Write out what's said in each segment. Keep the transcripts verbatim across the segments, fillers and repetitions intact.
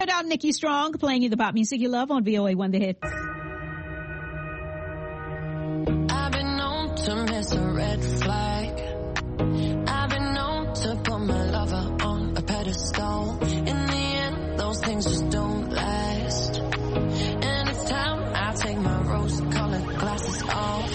Out Nikki Strong playing you the pop music you love on V O A One The Hits. I've been known to miss a red flag. I've been known to put my lover on a pedestal. In the end, those things just don't last. And it's time I take my rose-colored glasses off.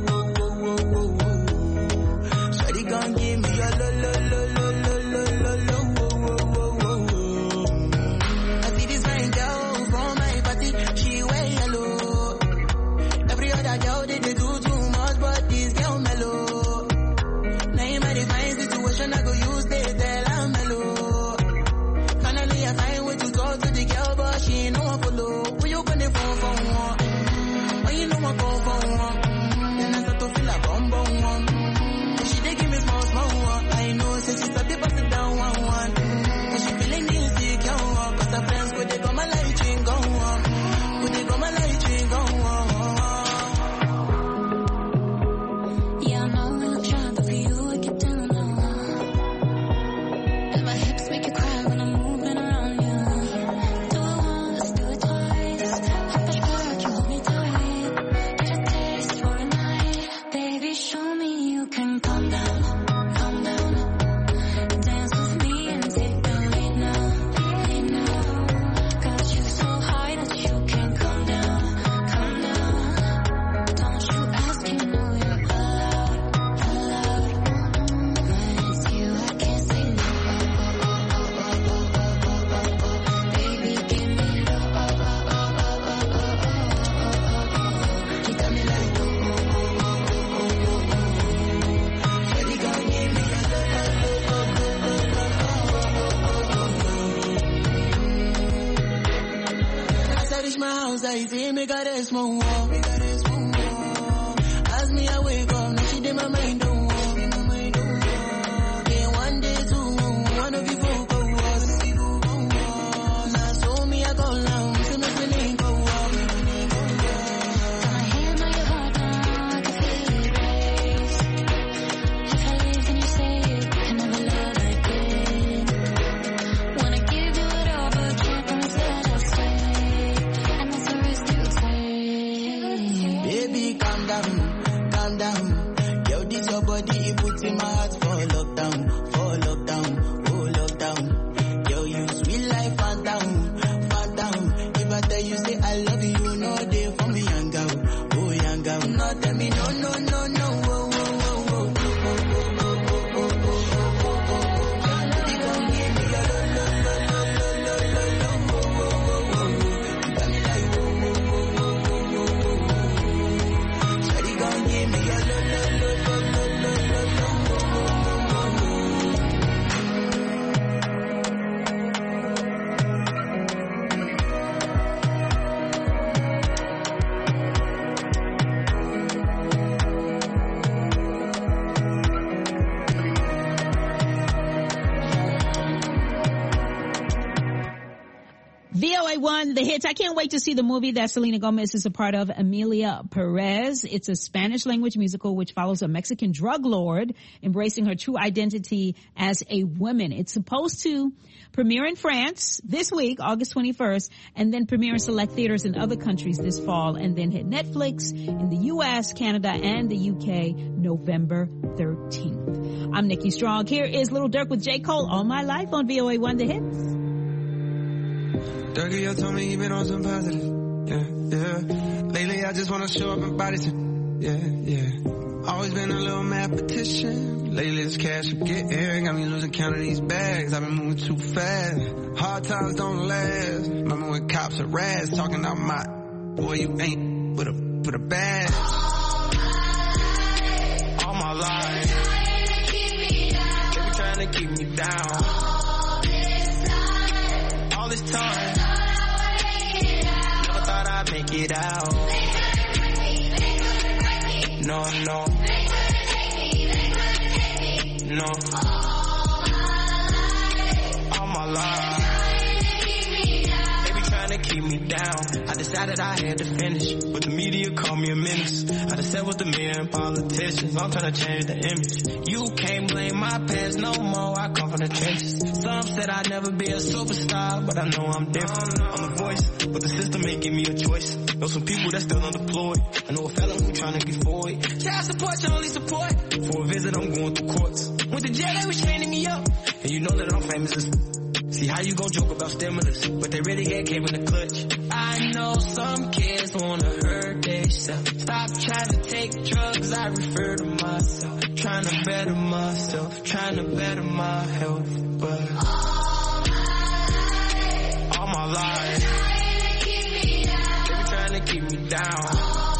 Give me your lo lo lo lo lo lo lo lo. right, say make her rest more, make her rest more. As me I wake up, now she did my mind don't walk. Then one day two, one of you folk go was. Now so me I go long, so make me link go walk. Got my hand on your heart now, I can feel it race. If I leave then you say it, can never love again. Wanna give you it all, but can't promise that I'll stay. And that's the risk you take. Baby, calm down, calm down. Yo, this your body, it puts in my heart for lockdown, for lockdown, oh lockdown. Yo, you sweet life, phantom, phantom. If I tell you say I love you, you know they for me, young girl, oh young girl. No, tell me no, no, no, no, oh, oh, oh, oh, oh, oh, oh, oh, oh, oh, oh, oh. Baby, come give me your lo, lo, lo, lo, lo, lo, lo, oh, oh, oh, oh. Tell me like, oh, oh, oh, oh, oh, oh, oh. Shawty, come give me your lo, lo, lo, lo, lo, lo, lo, lo, oh, oh, oh, oh. V O A one, the hits. I can't wait to see the movie that Selena Gomez is a part of, Emilia Perez. It's a Spanish language musical which follows a Mexican drug lord embracing her true identity as a woman. It's supposed to premiere in France this week, August twenty-first, and then premiere in select theaters in other countries this fall, and then hit Netflix in the U S, Canada, and the U K November thirteenth. I'm Nikki Strong. Here is Little Dirk with J. Cole, All My Life on V O A one, the hits. Dirty, you told me you been on some positive, yeah, yeah. Lately I just wanna show up and body some, yeah, yeah. Always been a little mathematician. Lately this cash I'm getting got me losing count of these bags. I've been moving too fast. Hard times don't last. Remember when cops are rats talking about my boy, you ain't with a with a bag. All my life, they be trying to keep me down. All this time. Make it out. No, no. No. All my life. They be trying to keep me down. I decided I had to finish, but the media called me a menace. I just said with the men and politicians, I'm trying to change the image. You can't blame my past no more, I come from the trenches. Some said I'd never be a superstar, but I know I'm different. I'm a voice, but the system ain't give me a choice. Know some people that's still unemployed. I know a felon who trying to get void. Child support, your only support. For a visit, I'm going through courts. Went to jail, they was training me up. And you know that I'm famous as see how you gon' joke about stimulus, but they really ain't came in the clutch. I know some kids wanna hurt themselves. Stop trying to take drugs, I refer to myself. Trying to better myself, trying to better my health, but all my life, they be trying to keep me down.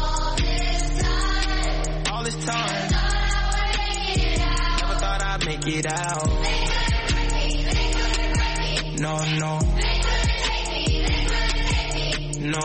All this time, never thought I'd make it out. No, no. No.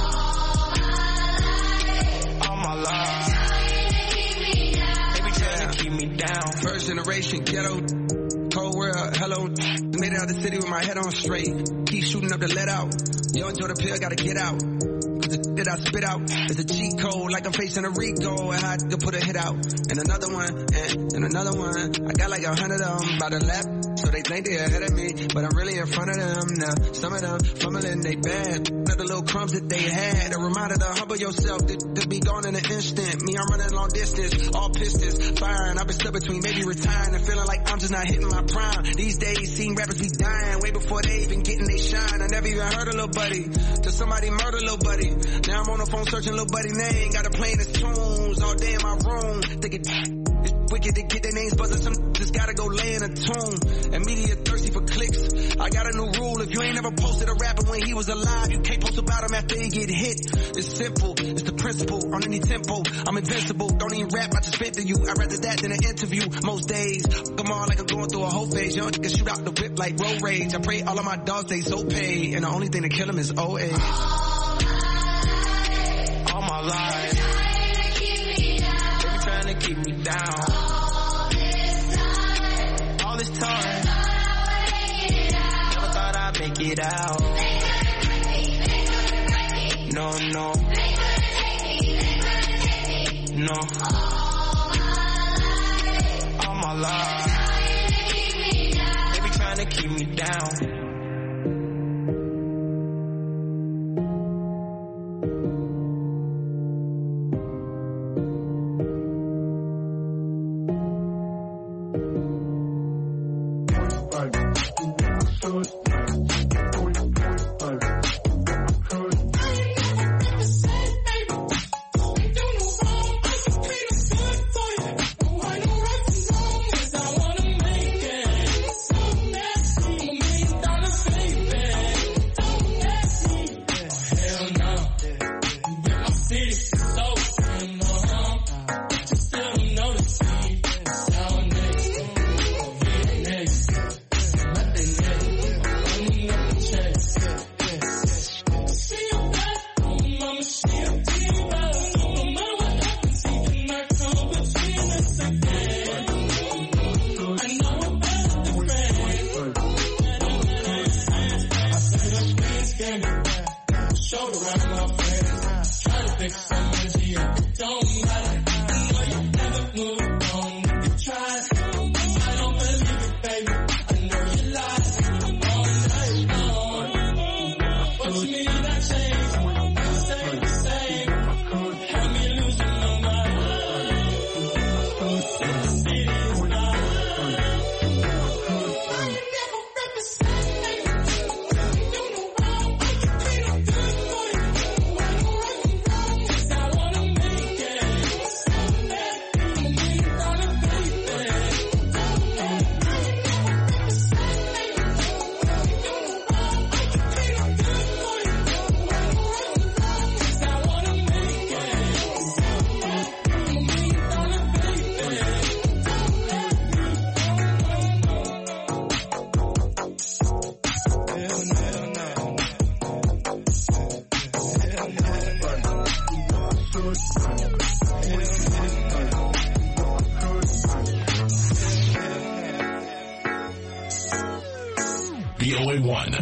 All my life. They be trying to keep me down. First generation ghetto. Cold world, hello. Made it out the city with my head on straight. Keep shooting up the let out. Yo, enjoy the pill, gotta get out. Cause the that I spit out is a cheat code, like I'm facing a Rico, and I could put a hit out. And another one, and, and another one. I got like a hundred of them by the lap, so they think they're ahead of me, but I'm really in front of them now. Some of them fumbling they bad, but the little crumbs that they had, a reminder to humble yourself, to, to be gone in an instant. Me, I'm running long distance, all pistons firing. I've been stuck between maybe retiring and feeling like I'm just not hitting my prime. These days, seeing rappers be dying way before they even getting they shine. I never even heard of Lil Buddy, till somebody murder Lil Buddy. Now I'm on the phone searching Lil Buddy name, got to playing his tunes all day in my room. Thinking it's wicked to get their names buzzing, some just gotta go lay in a tomb. And media thirsty for clicks. I got a new rule, if you ain't never posted a rapper when he was alive, you can't post about him after he get hit. It's simple, it's the principle, on any tempo, I'm invincible, don't even rap, I just spit to you, I'd rather that than an interview, most days, come on like I'm going through a whole phase, young niggas shoot out the whip like road rage, I pray all of my dogs stay so paid, and the only thing to kill them is old age. All my life. They be trying to keep me down. All this time. All this time. Never thought I'd make it out. No, no. No. All my life. They be trying to keep me down. V O A one.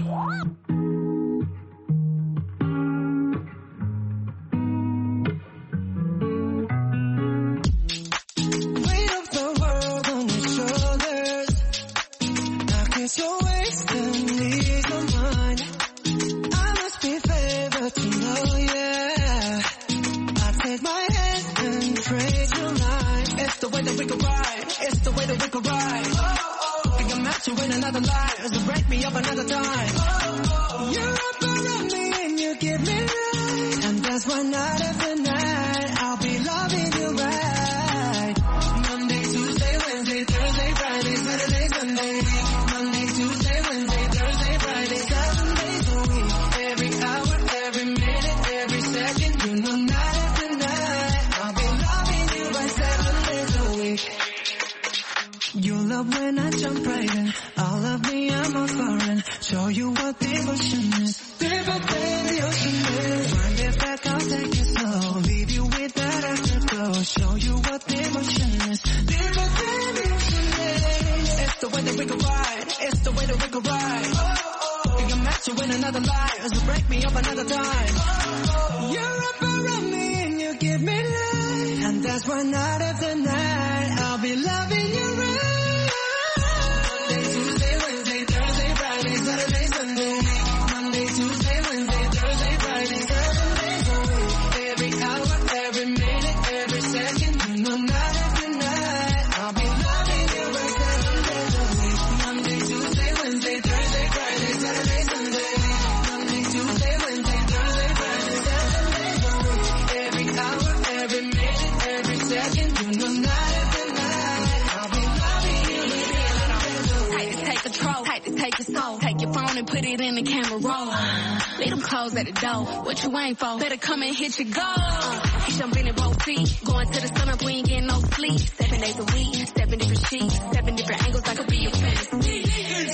What you ain't for? Better come and hit your goal. He jumping in both feet. Going to the summer, we ain't getting no sleep. Seven days a week, seven different sheets, seven different angles. I could be your fantasy. Open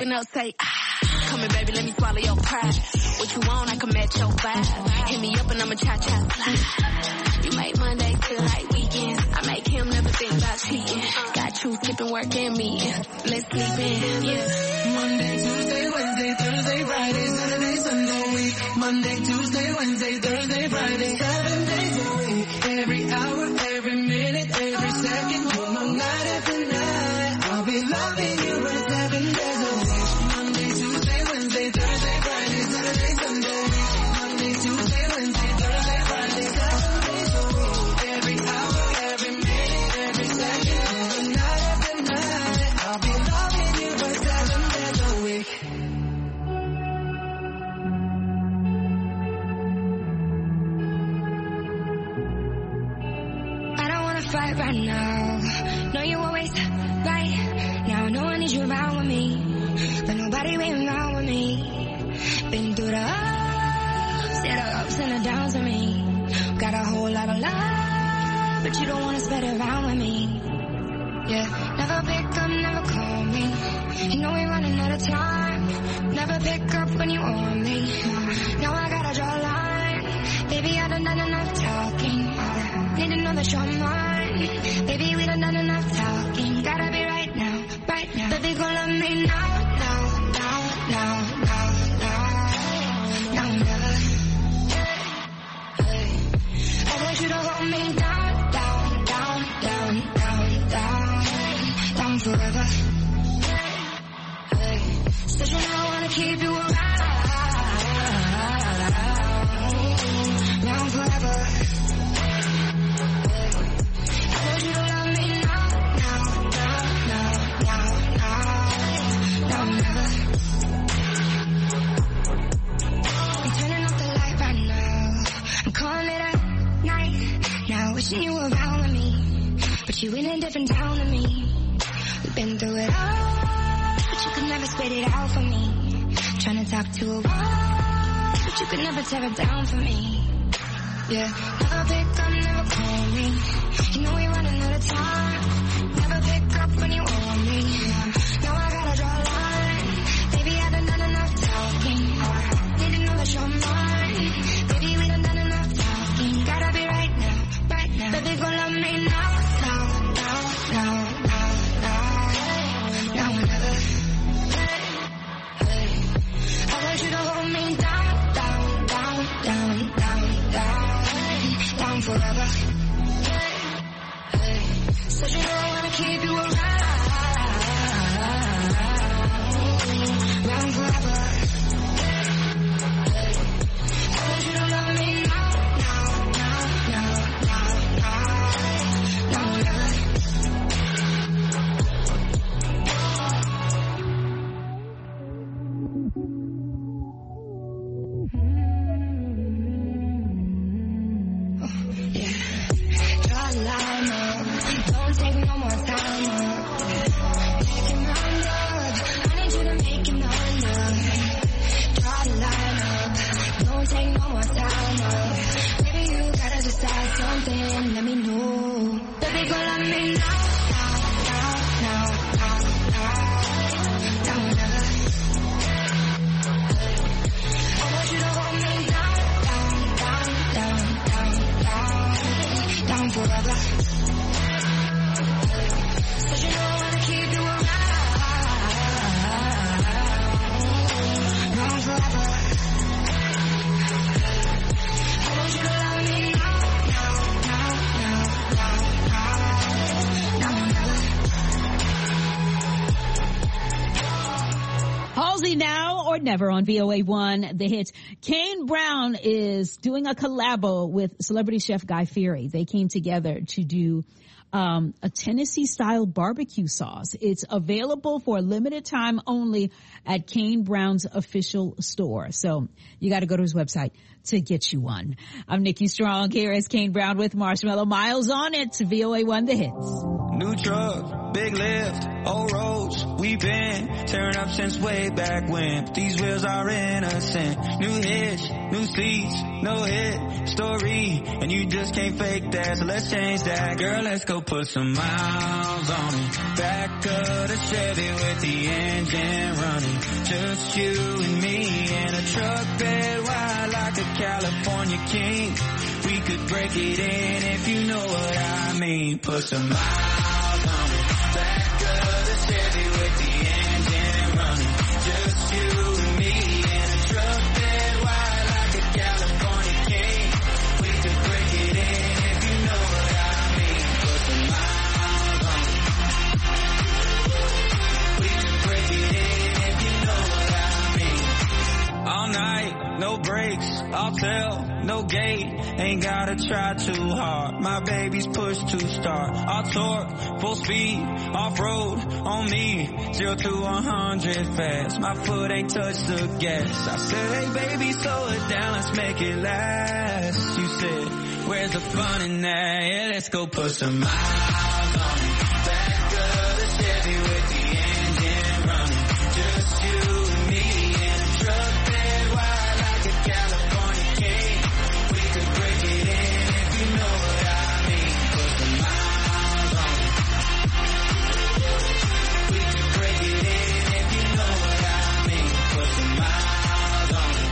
open up, say, ah. Come here, baby, let me swallow your pride. What you want, I can match your vibe. Hit me up and I'ma cha-cha slide. You make Monday feel like weekend. I make him never think about cheating. Got you skipping work and me. Let's sleep in, yeah. Monday, Tuesday, Wednesday, Thursday, Friday, Saturday, Sunday, week. Monday, Tuesday, Wednesday, Thursday, Friday, seven days a week. Every hour, every minute, every second, you know, night after night. I'll be loving you for seven days a week. Monday, Tuesday, Wednesday, Thursday, Friday, Saturday, Sunday, week. Monday, Tuesday, Wednesday, Thursday, Friday, seven days a week. Every hour, every minute, every second, you know, night after night. I'll be loving you for seven days a week. Fight right now. Know you always right now. No one needs you around with me, but nobody been around with me. Been through the ups, yeah, the ups and the downs with me. Got a whole lot of love, but you don't wanna spread it around with me. Yeah, never pick up, never call me. You know we running out of time. Never pick up when you on me. Now I gotta draw a line. Baby, I done done enough talking. Need to know that you're mine. Baby, we done done enough talking. Gotta be right now, right now. Baby, gon' love me now, now, now, now, now, now, now, never. Hey, I want you to hold me down, down, down, down, down, down, down forever. Hey, said you know I wanna keep you around, down forever. Wishing you were around with me, but you in a different town than me. We've been through it all, but you could never spit it out for me. Trying to talk to a wall, but you could never tear it down for me. Yeah, never pick up, never call me. You know we running out of time. Never pick up when you want me. Now I gotta draw a line. Baby, I done done enough talking. Need to know that you're mine. Baby, we done done enough talking. Gotta be right now. Baby, gon' love me now, now, now, now, now, now, now, whenever. Hey, I want you to hold me down, down, down, down, down, down, down forever. Hey, said you know I wanna keep you around, around forever. Hey, I want you to love me now, now, now, now, now. Let me know. Baby, go love me now, now, now, now, now, now, now, whenever. I want you to hold me down, down, down, down, down, down, down forever. Said you know I wanna keep you around, around forever. I want you to love me now. Halsey Now or Never on V O A one, the hits. Kane Brown is doing a collabo with celebrity chef Guy Fieri. They came together to do um, a Tennessee-style barbecue sauce. It's available for a limited time only at Kane Brown's official store. So you got to go to his website to get you one. I'm Nikki Strong. Here is Kane Brown with Marshmello. Miles on it. V O A one, the hits. new truck, big lift, old roads. We've been tearing up since way back when. These wheels are innocent. New hitch, new seats, no hit story, and you just can't fake that. So let's change that, girl. Let's go put some miles on it. Back of the Chevy with the engine running. Just you and me in a truck bed wide like a California king. We could break it in if you know what I mean. Put some miles on it. Back of the Chevy with the engine running. Just you and me in a truck bed wide like a California king. We could break it in if you know what I mean. Put some miles on it. We could break it in if you know what I mean. All night, no brakes, I'll tell, no gate. Ain't gotta try too hard. My baby's push to start. I'll torque, full speed, off-road, on me. Zero to one hundred fast. My foot ain't touched the gas. I said, hey baby, slow it down, let's make it last. You said, where's the fun in that? Yeah, let's go put some miles on it. Back of the Chevy with the engine running. Just you and me in a truck bed wide like a California king. We could break it in if you know what I mean. Put some miles on it. We could break it in if you know what I mean. Put some miles on it.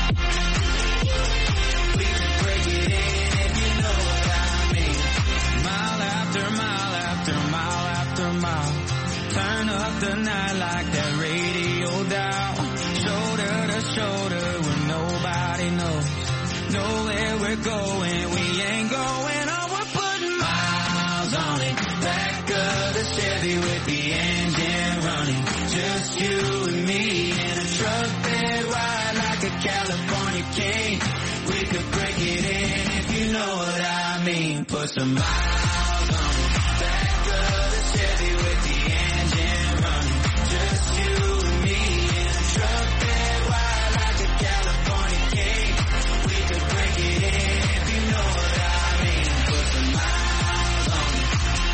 We could break it in if you know what I mean. Mile after mile after mile after mile. Turn up the night like that radio dial. Shoulder to shoulder when nobody knows. Know where we're going, we ain't going on. We're putting miles on it. Back of the Chevy with the engine running. Just you and me in a truck bed wide like a California king. We could break it in if you know what I mean. Put some miles on it. Back of the Chevy with the engine running. Just you and me in a truck bed wide like a California king. We could break it in if you know what I mean. Put some miles on it.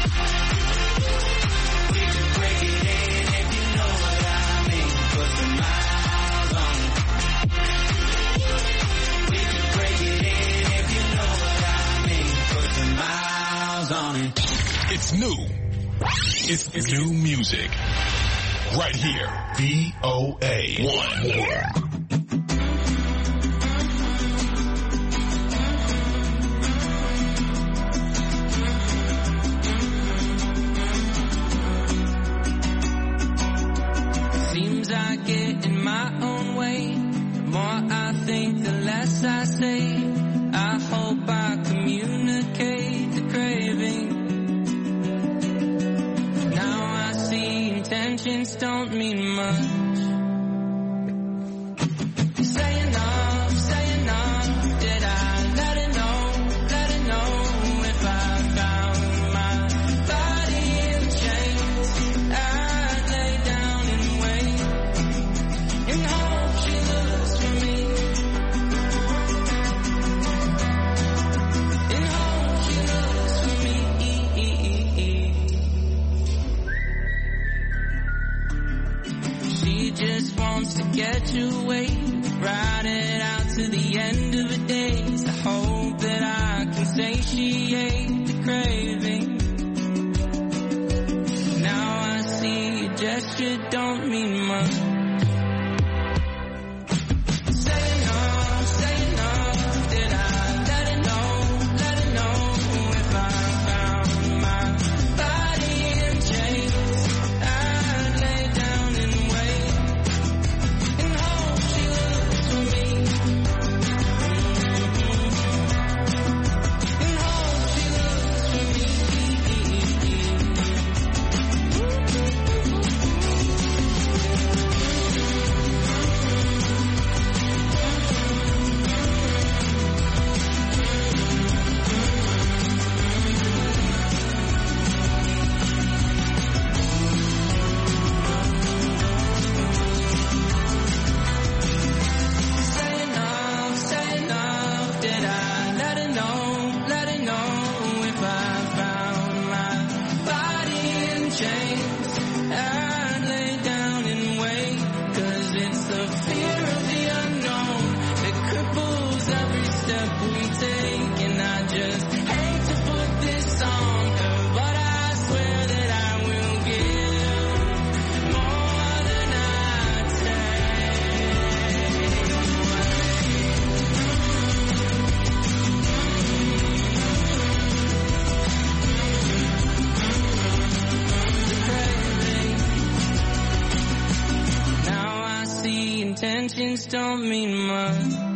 We could break it in if you know what I mean. Put some miles on it. We could break it in if you know what I mean. Put some miles on it. It's new. It's, it's new music. Right here. V O A one. Seems I get in my own way. The more I think, the less I say. I hope I communicate the craving. Now I see intentions don't mean much. Say enough, say enough. Did I let it know, let it know if I found my body in chains? I'd lay down and wait and hope she looks for me. And hope she looks for me. She just wants to get you away, ride it out to the end of the days. I hope that I can say she ate the craving. Now I see a gesture don't mean much. Say enough, say enough. Did I let it know, let it know if I found my body in chains? I'd lay down and wait and hope she looks for me. And hope she looks for me. intentions don't mean much.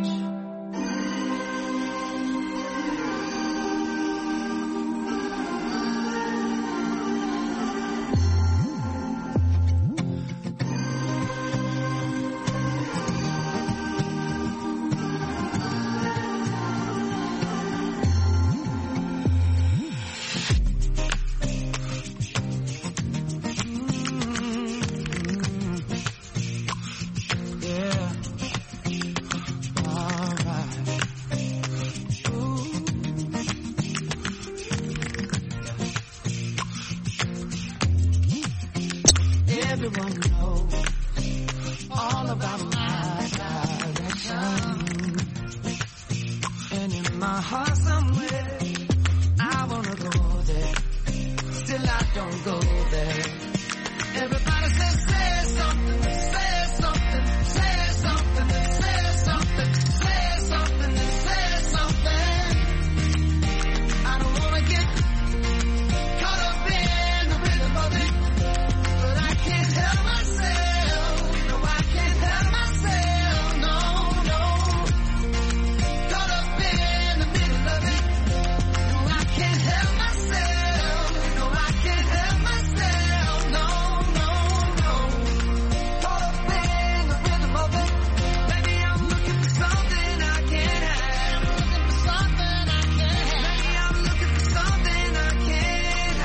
Everyone knows all about my direction. And in my heart somewhere, I wanna go there. Still I don't go there. Everybody says, say something, say something, say something, say something, say something, say something. I don't wanna get caught up in the rhythm of it. Can't help myself, no I can't help myself, no, no. Caught up in the middle of it, no I can't help myself, no I can't help myself, no, no, no. Caught up in the rhythm of it, maybe I'm looking for something I can't have, looking for something I can't have, maybe I'm looking for something I can't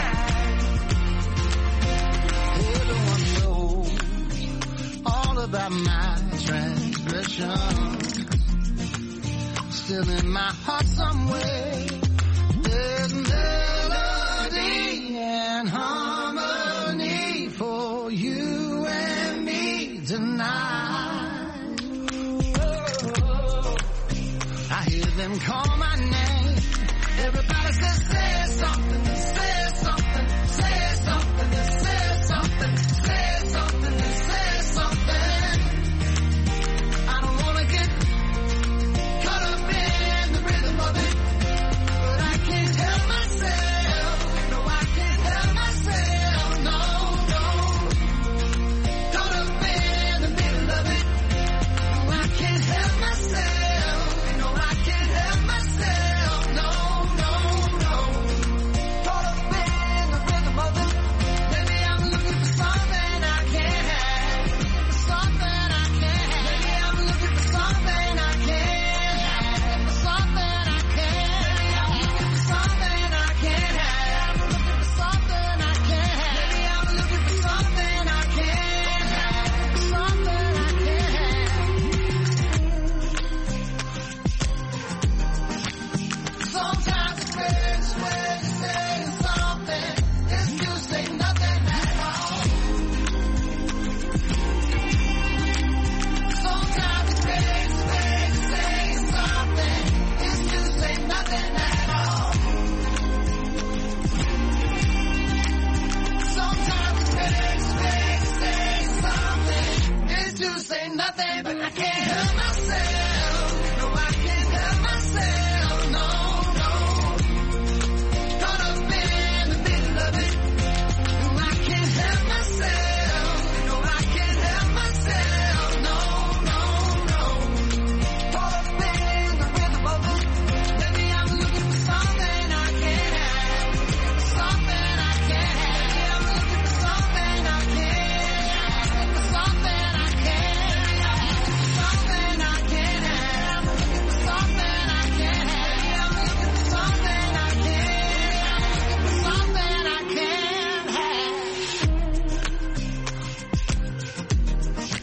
have. Everyone knows all about my transgression. Still in my heart somewhere, there's melody and harmony for you and me tonight. Oh, I hear them call my name. Everybody says, say something, say something, say something, say something, say something, say something. I don't wanna get caught up in the rhythm of it, but I can't help myself. No, I can't help myself. No, no. Caught up in the middle of it. No, I can't help myself. No, I can't help myself. No, no, no. Caught up in the rhythm of it. Maybe I'm looking for something I can't have. Something I can't have. Maybe I'm looking for something I can't have. Something I can't. Maybe I'm looking for something I can't have. Looking for something I can't have. Maybe I'm looking for something I can't have. Something I can't have. Sometimes the best way to say something is to say nothing at all. Sometimes the best way to say something is to say nothing at all. Sometimes the best way to say something is to say nothing, but I can't help myself. No, I can't help myself.